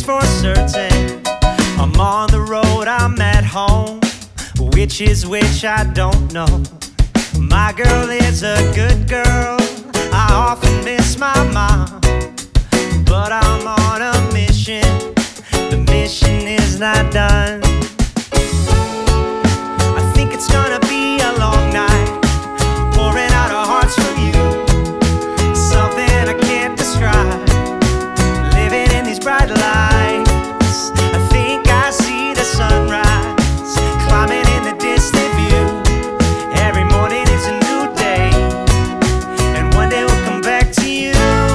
for certain. I'm on the road, I'm at home. Which is which, I don't know. My girl is a good girl. I often miss my mom, but I'm on a mission. The mission is not done. I think it's gonna be a long night, pouring out our hearts for you. Something I can't describe, living in these bright lights. I think I see the sunrise, climbing in the distant view. Every morning is a new day, and one day we'll come back to you.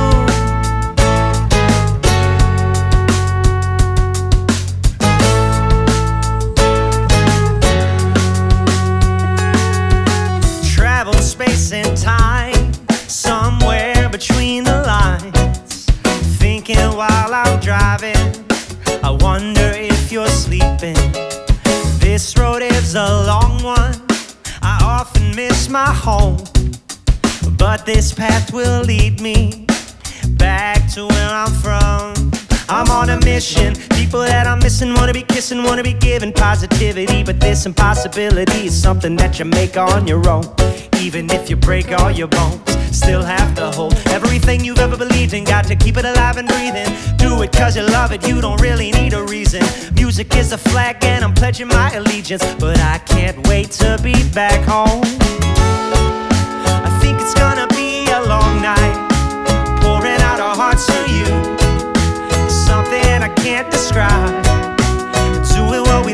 Travel space and time, somewhere between the lines. Thinking while I'm driving, I wonder if you're sleeping. This road is a long one, I often miss my home, but this path will lead me back to where I'm from. I'm on a mission, people that I'm missing wanna be kissing, wanna be giving positivity. But this impossibility is something that you make on your own. Even if you break all your bones, still have to hold everything you've ever believed in. Got to keep it alive and breathing. Do it cause you love it, you don't really need a reason. Music is a flag and I'm pledging my allegiance. But I can't wait to be back home. I think it's gonna be a long night, pouring out our hearts to you. Something I can't describe, doing what we